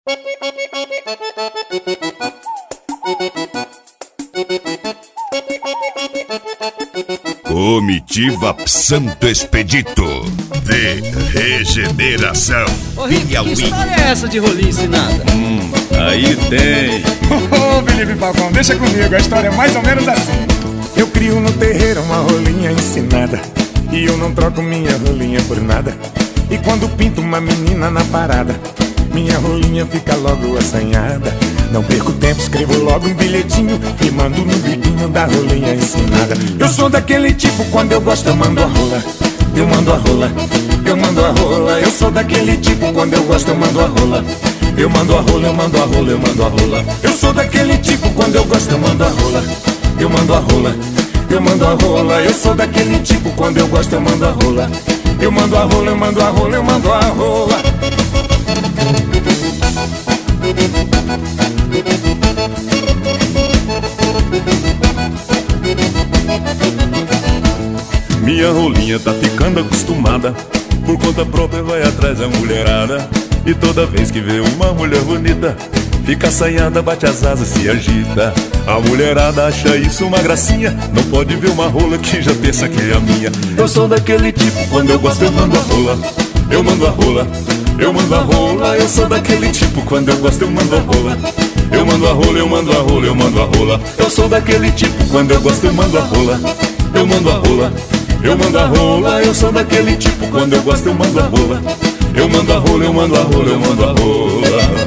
Comitiva Santo Expedito de regeneração. Ô Rick, que história é essa de rolinha ensinada? Aí tem. Ô Felipe Falcão, deixa comigo, a história é mais ou menos assim. Eu crio no terreiro uma rolinha ensinada, e eu não troco minha rolinha por nada. E quando pinto uma menina na parada, minha rolinha fica logo assanhada. Não perco tempo, escrevo logo um bilhetinho e mando no biquinho da rolinha ensinada. Eu sou daquele tipo, quando eu gosto eu mando a rola. Eu mando a rola, eu mando a rola. Eu sou daquele tipo, quando eu gosto eu mando a rola. Eu mando a rola, eu mando a rola, eu mando a rola. Eu sou daquele tipo, quando eu gosto eu mando a rola. Eu mando a rola, eu mando a rola. Eu sou daquele tipo, quando eu gosto eu mando a rola. Eu mando a rola, eu mando a rola, eu mando a rola. Minha rolinha tá ficando acostumada, por conta própria vai atrás da mulherada. E toda vez que vê uma mulher bonita, fica assanhada, bate as asas, se agita. A mulherada acha isso uma gracinha, não pode ver uma rola que já pensa que é a minha. Eu sou daquele tipo, quando eu gosto eu mando a rola. Eu mando a rola, eu mando a rola. Eu sou daquele tipo, quando eu gosto eu mando a rola. Eu mando a rola, eu mando a rola, eu mando a rola. Eu sou daquele tipo, quando eu gosto eu mando a rola. Eu mando a rola, eu mando a rola. Eu sou daquele tipo, quando eu gosto eu mando a rola. Eu mando a rola, eu mando a rola, eu mando a rola.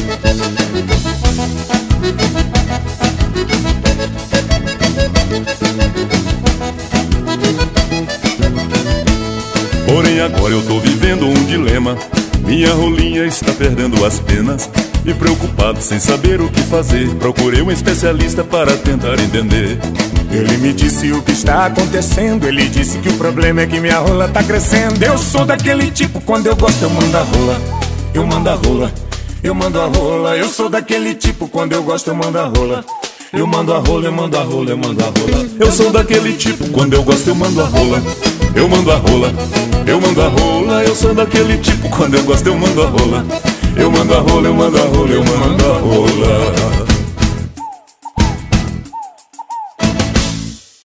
Porém agora eu tô vivendo um dilema. Minha rolinha está perdendo as penas. E preocupado sem saber o que fazer, procurei um especialista para tentar entender. Ele me disse o que está acontecendo. Ele disse que o problema é que minha rola tá crescendo. Eu sou daquele tipo, quando eu gosto eu mando a rola. Eu mando a rola, eu mando a rola. Eu sou daquele tipo, quando eu gosto eu mando a rola. Eu mando a rola, eu mando a rola, eu mando a rola. Eu sou daquele tipo, quando eu gosto eu mando a rola. Eu mando a rola, eu mando a rola. Eu sou daquele tipo, quando eu gosto eu mando a rola. Eu mando a rola, eu mando a rola, eu mando a rola.